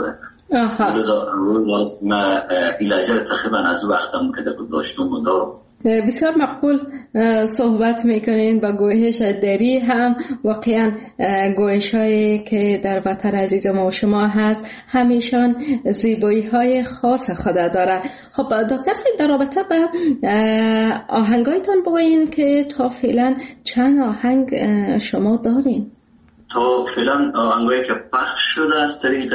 آها روز ما ایلاجه تقریبا از وقتم که داشتم و دارم. بسیار مقبول صحبت میکنین با گویش دری هم واقعا گویش هایی که در وطن عزیز ما و شما هست همیشان زیبایی های خاص خود داره. خب دکتر صاحب در رابطه با آهنگایتان بگوین که تا فعلا چند آهنگ شما دارین؟ تا فعلا آهنگایی که پخش شده از طریق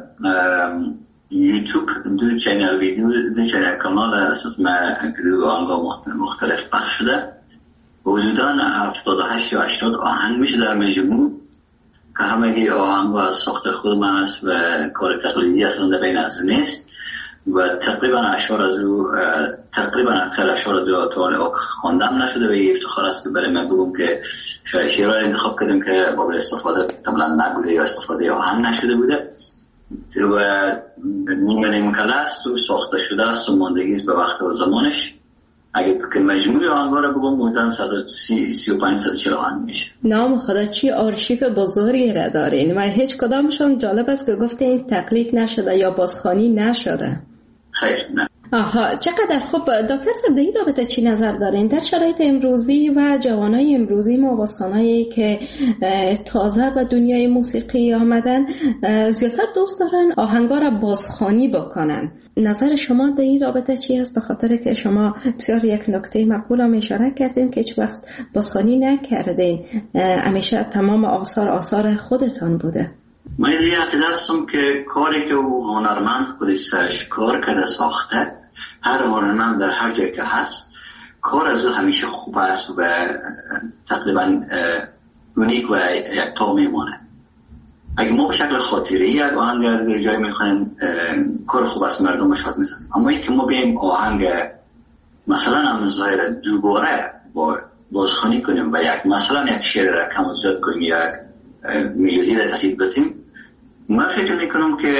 یوتیوب دو چینل ویدیو دو چینل کانال اساس ما گروه آهنگا مختلف پخش شده. حدوداً هفتاد و هشت یا هشتاد آهنگ میشه در مجموع که همگی آهنگا از ساخت خود من است و کار تقلیدی اصلا در بین از نیست و تقریبا اشعار از او تقریبا اکثر اشعار از او تا خواندم نشده و یه افتخار است که برای من بگم که شاید شعرها انتخاب کردیم که قابل استفاده طبعا نبوده یا استفاده آهنگ نشده بوده و نیمه نیمکله است و ساخته شده است و ماندگیست به وقت و زمانش. اگه که مجموعی آهنگا رو بگم بودن صد و سی و پنج صد و چهل آهنگ میشه. نام خدا چی آرشیف بزرگی را دارین و هیچ کدامشون جالب است که گفته این تقلید نشده یا بازخوانی نشده. خیر نه. آها چقدر خوب. دکتر صاحب در این رابطه چی نظر دارین؟ در شرایط امروزی و جوانای امروزی ما بازخوانایی که تازه به دنیای موسیقی آمدن زیادتر دوست دارن آهنگا را بازخوانی بکنن. نظر شما در این رابطه چی است؟ به خاطر که شما بسیار یک نکته مقبول هم اشاره کردین که هیچ وقت بازخوانی نکردین، همیشه تمام آثار آثار خودتان بوده. من از این عقیده هستم که کاری که او هنرمند خودش سرش کار کرده ساخته، هر هنرمند در هر جای که هست کار از او همیشه خوب است و تقریبا اونیک و یک تا میمانه. اگه ما به شکل خاطری یک آهنگ در جای میخوانیم کار خوب است مردم شاد میسازیم، اما این که ما بیم آهنگ مثلا هم ظاهر دوباره با بازخوانی کنیم و یک مثلا یک شعر را کم و زیاد کنیم یک میلودی را تقیید بتیم، من فکر میکنم که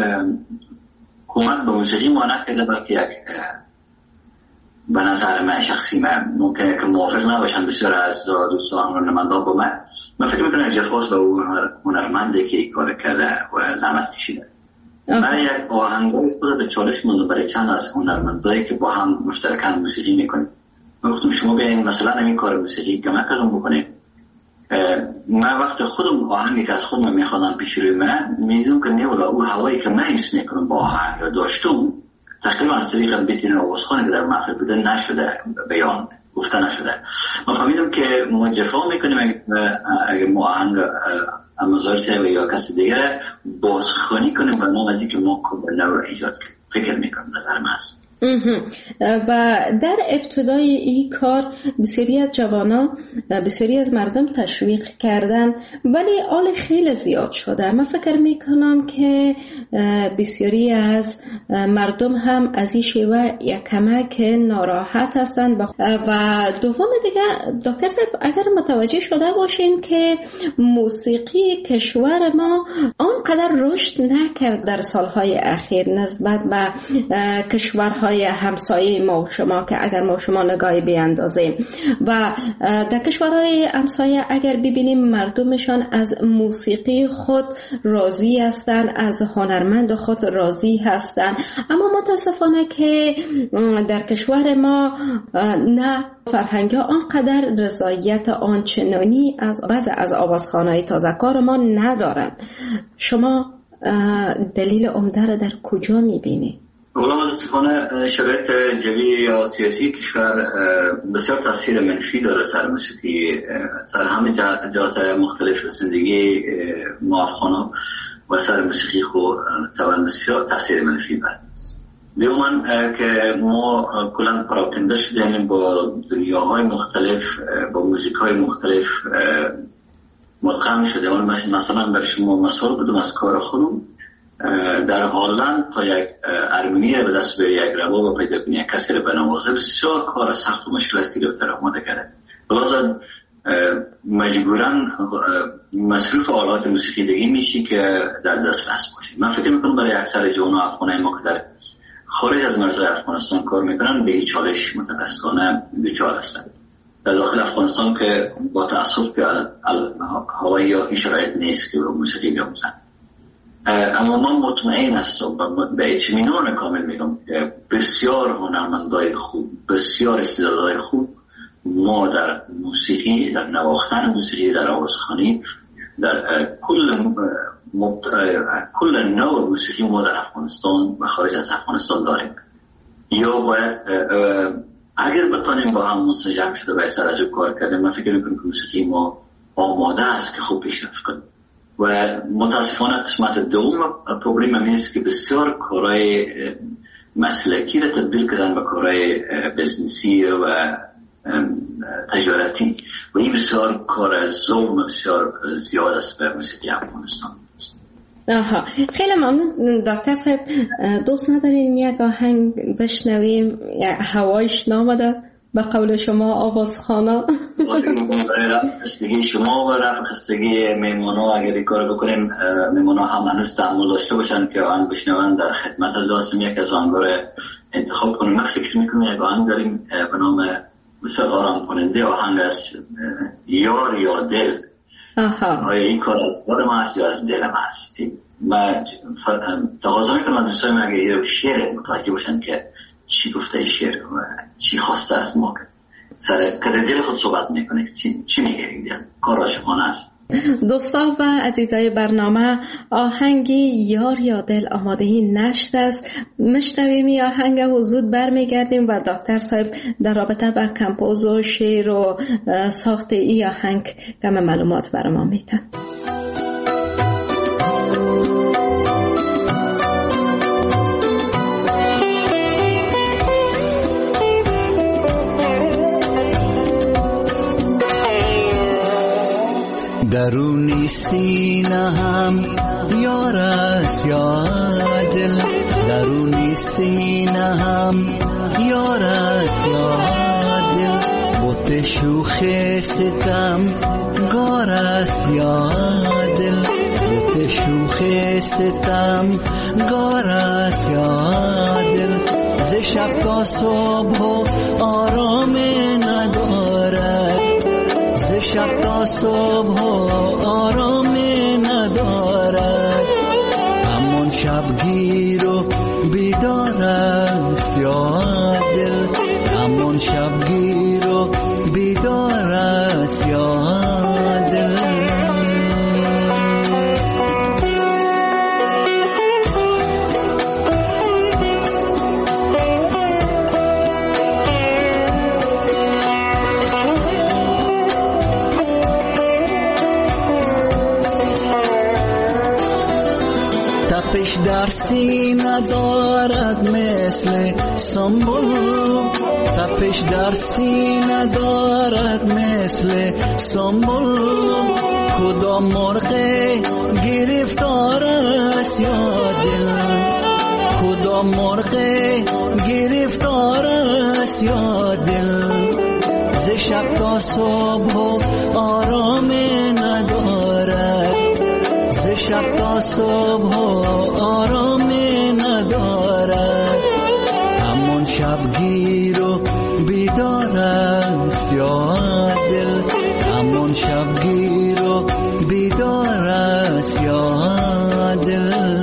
کمک به موسیقی ما نکرده بلکه یک به نظر من شخصی من ممکنه که موافق نباشن بسیار از دوستان هنرمندان با من من فکر میکنم جفاس به اون هنرمنده که این کار کرده و زحمت کشیده. من یک آهنگای خود به چالش مونده برای چند از هنرمندایی که با هم مشترکاً موسیقی میکنیم. من گفتم شما بیاین مثلا این کار موسیقی که من کردم بکنیم. من وقت خودم آهنگی که از خودم میخوادم پیش روی من میدونم که نه ولا او هوایی که من حس میکنم با آهنگ داشتم تقریبا از طریق بیتین و آوازخوانی که در محفل بوده نشده، بیان گفته نشده. من فهمیدم که ما جفا میکنیم اگر ما آهنگ امازار سه و یا کسی دیگر بازخوانی کنیم و ما مزید که ما کبرنه رو ایجاد کنیم. فکر میکنم نظر من هست. و در ابتدای این کار بسیاری از جوانا بسیاری از مردم تشویق کردن ولی آل خیلی زیاد شده. من فکر میکنم که بسیاری از مردم هم از این شیوه یک کمک ناراحت هستند. و دوم دیگه دکتر صاحب اگر متوجه شده باشین که موسیقی کشور ما آنقدر رشد نکرد در سالهای اخیر نسبت به کشورهای همسایه ما و شما که اگر ما شما نگاهی بیاندازیم و در کشورهای همسایه اگر ببینیم مردمشان از موسیقی خود راضی هستند، از هنرمند خود راضی هستند، اما متاسفانه که در کشور ما نه فرهنگ آنقدر رضایت آنچنانی از بعض از آوازخوان‌های تازه‌کار ما ندارن. شما دلیل عمده را در کجا می‌بینید؟ اولا متاسفانه شرایط جوی یا سیاسی کشور بسیار تاثیر منفی داره سر موسیقی، سر همه جهات مختلف زندگی ما افغانا و سر موسیقی خود طبعا بسیار تاثیر منفی داره. دیومن که ما کلان پراکنده شدیم با دنیاهای مختلف، با موزیکای مختلف مدغم شدیم. مثلا برای شما مثال بدم از کار خودم، در هالند تا یک ارمنی به دست بری، یک رباب پیدا کنی، یک کسی رو بنوازه بسیار کار سخت و مشکل است که دکتر آماده کرده. لازم مجبوراً مصروف آلات موسیقی دیگه میشی که در دسترس باشی. من فکر میکنم برای اکثر جوان افغانای ما که در خارج از مرزهای افغانستان کار میکنن به این چالش متاسفانه دچار هستند. در داخل افغانستان که با تأسف که هوایی یا این شرایط نیست که موسیقی بیاموزن. اما من مطمئن هستم و به اطمینان کامل میگم که بسیار هنرمندای خوب، بسیار استعدادهای خوب ما در موسیقی، در نواختن موسیقی، در آوازخوانی، در کل مبت... کل نوع موسیقی ما در افغانستان و خارج از افغانستان داریم. یا باید اگر بتانیم با هم منسجم شده و سر از کار کردیم، من فکر میکنم که موسیقی ما آماده است که خوب پیشرفت کنیم. و متاسفانه قسمت دوم پروبلم هم است که بسیار کارهای مسلکی را تبدیل کردن به کارهای بزنسی و تجارتی و این بسیار کار ظلم بسیار زیاد است به موسیقی افغانستان. آها، خیلی ممنون دکتر صاحب. دوست ندارین یک آهنگ بشنویم؟ هوایش نامده به قول شما آوازخانه. خستگی شما و رفت خستگی میمونا اگر کار بکنیم، میمونا هم هنوز تحمل داشته باشن که آهنگ بشنون در خدمت لازم یک از آهنگا رو انتخاب کنیم. من فکر میکنم یک آهنگ داریم به نام بسیار آرام کننده، آهنگ از یار یا دل. آها، آیا این کار از دل ما هست یا از دل ما هست؟ من تقاضا میکنم دوستای من اگر یه شعر متوجه باشن که چی گفته شعر و چی خواسته از ما، سر کده دل خود صحبت میکنه، چی, چی میگه این دل؟ کار عاشقانه است. دوستان و عزیزای برنامه، آهنگی یار یا دل آماده نشت است. مشنویم این آهنگ و زود برمیگردیم و دکتر صاحب در رابطه با کمپوز و شعر و ساخت این آهنگ کم معلومات برای ما میتن. درونی سینه هم یار است یا دل، درونی سینه هم یار است یا دل، بوت شوخ ستم گار است یا دل، بوت شوخ ستم گار است یا دل، ز شب تا صبح آرام ندارد، ز شب تا صبح آرام ندارد، همون شبگیر و بیدار است یا دل، همون شبگیر و بیدار است یا دل. تپش در سینه دارد مثل سنبل، تپش در سینه دارد مثل سنبل، کدام مرغ گرفتار است یا دل، کدام مرغ گرفتار است یا دل، ز شب تا صبح آرام ندارد، ز شب تا صبح آرام ندارد، همون شبگیر و بیدار است یا دل، همون شبگیر و بیدار است یا دل.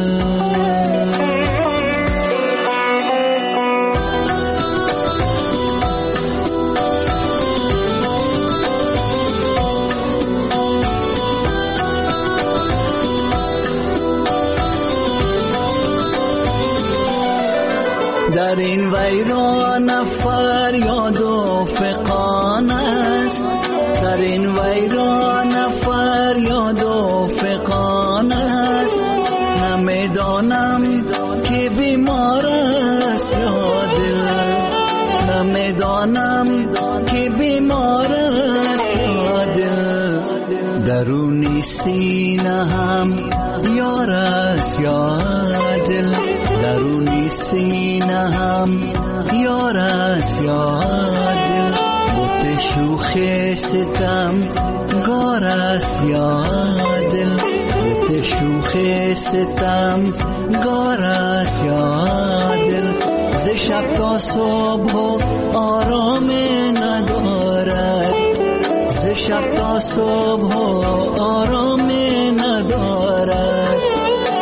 در این ویران فریاد و فغان است، در این ویران فریاد و فغان است، نمیدانم که بیمار است یا دل، نمیدانم که بیمار است یا دل، درونی سینه هم یار است یا دل، درونی سینه هم یار است یا دل، بوت شوخ ستم گار است یا دل، بوت شوخ ستم گار است یا دل، ز شب تا صبح آرام ندارد، ز شب تا صبح آرام ندارد،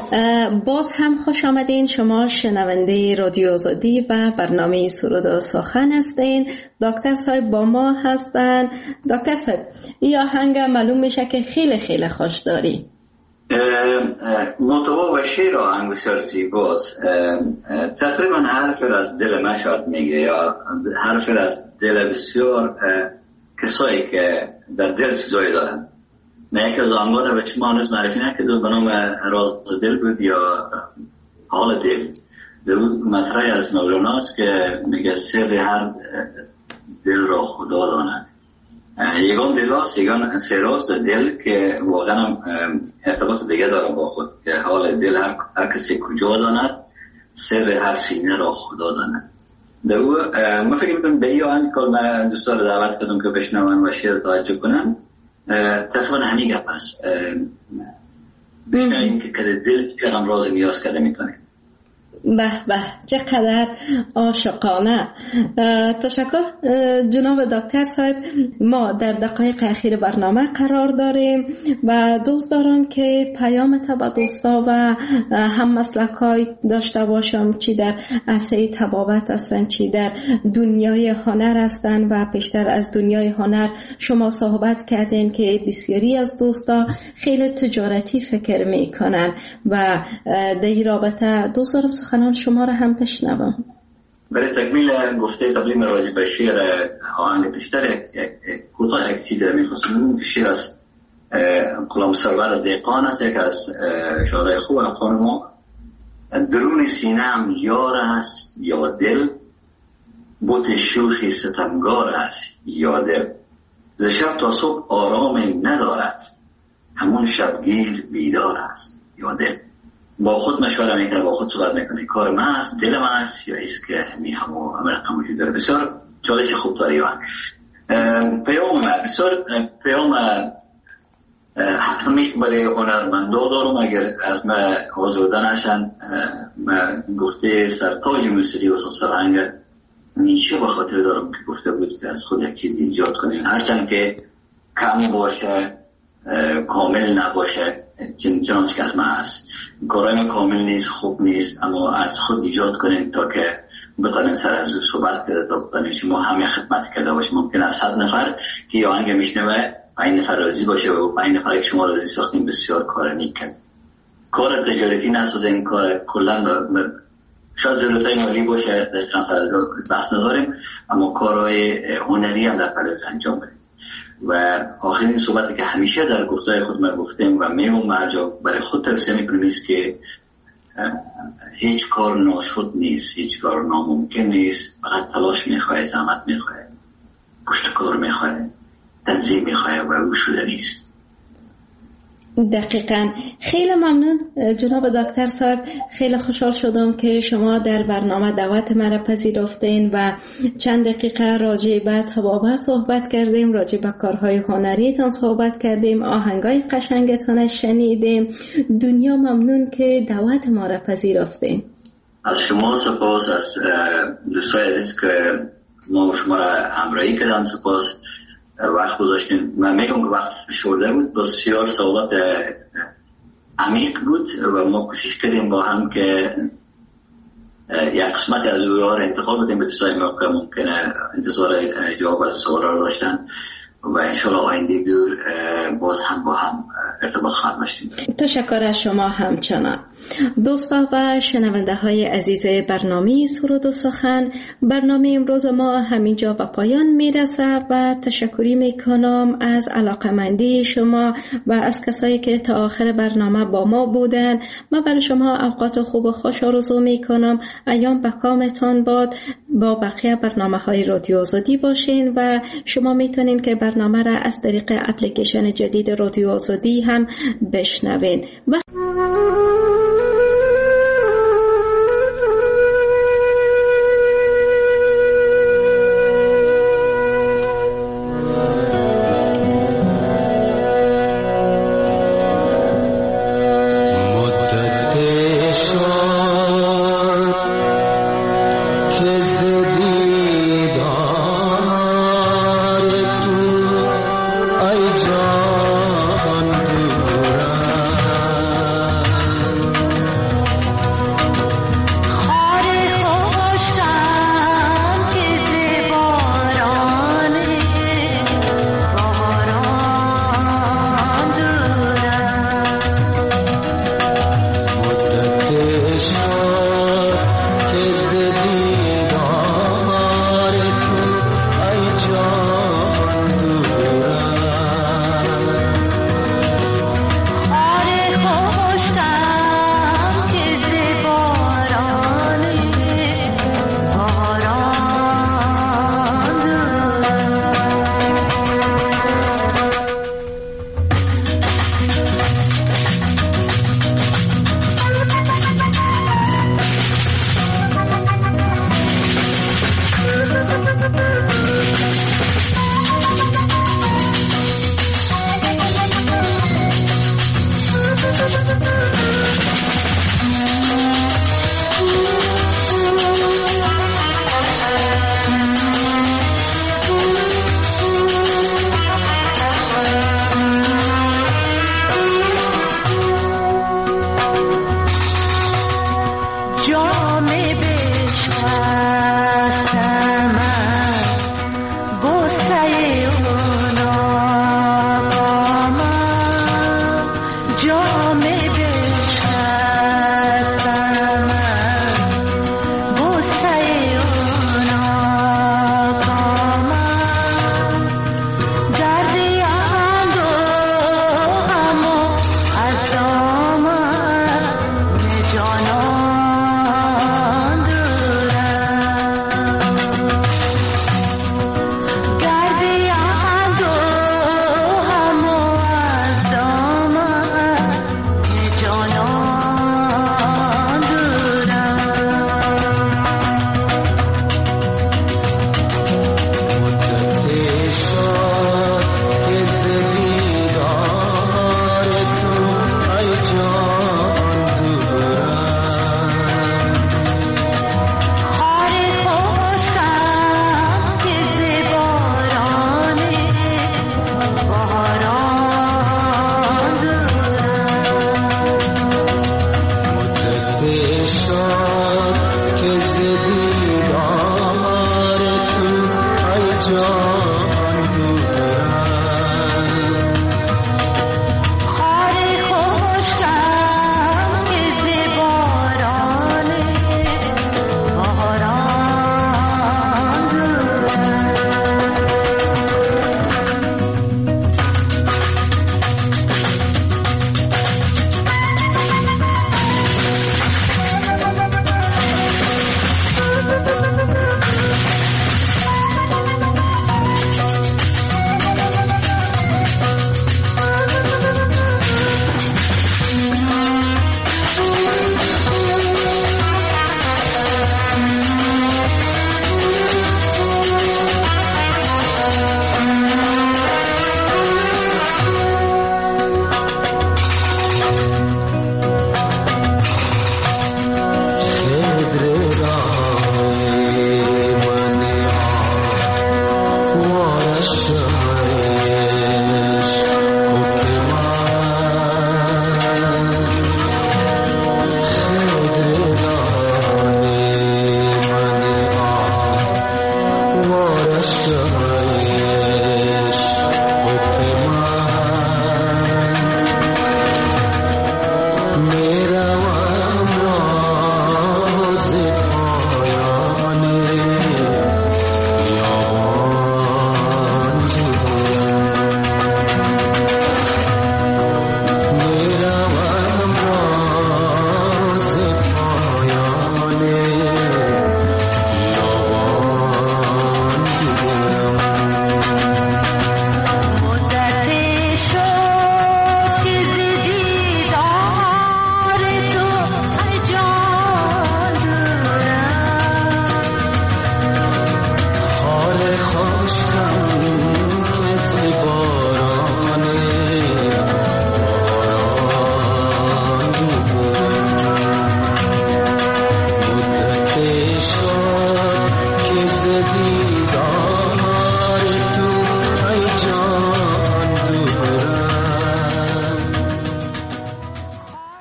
باز هم خوش آمدین. شما شنونده رادیو آزادی و برنامه سرود و سخن هستین. دکتر صاحب با ما هستن. دکتر صاحب این آهنگ معلوم میشه که خیلی خیلی خوش داری. مطابق و شعر آهنگ بسیار زیباست. تقریبا حرف از دل من شاید میگه یا حرف از دل بسیار کسایی که در دل چیزایی دارن. نه یکی از آنگاه به شما هنوز معرفی نکرده به نام راز دل بود یا حال دل. در مطرح از مولاناست که میگه سر هر دل را خدا داند. یگان دل هاست، یگان سر هاست دل که واقعا ارتباط دیگه داره با خود که حال دل هر, هر کسی کجا داند، سر هر سینه را خدا داند. در او ما فکر میکنم به این آهنگ که من دوستان رو دعوت کردم که بشنون و شعر توجه کنن، تقریبا همین گپ هست. بشنویم که کده دل چه امراض نیاز کرده میتونه. به به چقدر عاشقانه. تشکر جناب دکتر صاحب. ما در دقایق اخیر برنامه قرار داریم و دوست دارم که پیام تا به دوستا و هم مسلکای داشته باشم، چی در عرصه طبابت هستن، چی در دنیای هنر هستن و پیشتر از دنیای هنر شما صحبت کردین که بسیاری از دوستا خیلی تجارتی فکر میکنن و در این رابطه دوست دارم سخنان شما را هم بشنوم. برای تکمیل گفته قبلی من راجع به شعر آهنگ پیشتر کوتاه یک چیز می‌خواستم. شعر از غلام سرور دهقان است، یک از شاعرای خوب افغان ما. درون سینه‌ام یار است یا دل، بت شوخی ستمگار است یا دل. ز شب تا صبح آرام ندارد، همون شبگیر بیدار است یا دل. با خود مشوره میکنه، با خود صحبت میکنه، کار من است، دل من است یا ایست که همی همو همه رقم وجود داره. بسیار چالش خوب داری آن پیام من بسیار پیام حتمی برای هنرمندا دارم. اگر از من آزرده نشن، من گفته سرتاج موسیقی و سرهنگ نیشه به خاطر دارم که گفته بود که از خود یک چیز ایجاد کنیم، هرچند که کم باشه، کامل نباشه، چنانچه که از من هست. کارهای من کامل نیست، خوب نیست، اما از خود ایجاد کنیم تا که بتانیم سر از او صحبت کرده، تا بتانیم شما همه خدمت کرده باشیم. ممکن است صد نفر که یه آهنگ میشنوه پنج نفر راضی باشه و پنج نفر که شما راضی ساختیم بسیار کار نیک کرد. کار تجارتی نسازه، این کار کلا شاید ضرورتای مالی باشه، دقیقا سر بحث نداریم، اما کارهای هنری هم در پلوز انجام بدیم. و آخرین صحبتی که همیشه در گفتای خود ما گفتیم و میمون مرجع برای خود توصیه میکنیم است که هیچ کار ناشد نیست، هیچ کار ناممکن نیست، فقط تلاش میخواه، زحمت میخواه، پشت کار میخواه، تنظیم میخواه و او شده نیست. دقیقاً. خیلی ممنون جناب دکتر صاحب. خیلی خوشحال شدم که شما در برنامه دعوت مرا پذیرفتین و چند دقیقه راجع به طبابت صحبت کردیم، راجع به کارهای هنریتان صحبت کردیم، آهنگای قشنگتان شنیدیم. دنیا ممنون که دعوت ما را پذیرفتین. از شما سپاس، از دوستای عزیز که ما شما را همراهی کردن سپاس، وقت گذاشتیم. من میگم که وقت شورده بود، بسیار سوالات عمیق بود و ما کوشش کردیم با هم که یک قسمت از او را انتخاب بدیم به دوستای ما که ممکنه انتظار جواب از سوال را داشتن و انشالله آینده دور باز هم با هم ارتباط خواهد داشتیم. تشکر از شما همچنان. دوستا و شنونده های عزیز برنامه سرود و سخن، برنامه امروز ما همینجا به پایان میرسه و تشکری میکنم از علاقمندی شما و از کسایی که تا آخر برنامه با ما بودن. من برای شما اوقات خوب و خوش آرزو میکنم. ایام به کامتان باد. با بقیه برنامه های رادیو آزادی باشین و شما میتونین که برنامه را از طریق اپلیکیشن جدید رادیو آزادی هم بشنوین. و جان دورم آرام دل شد.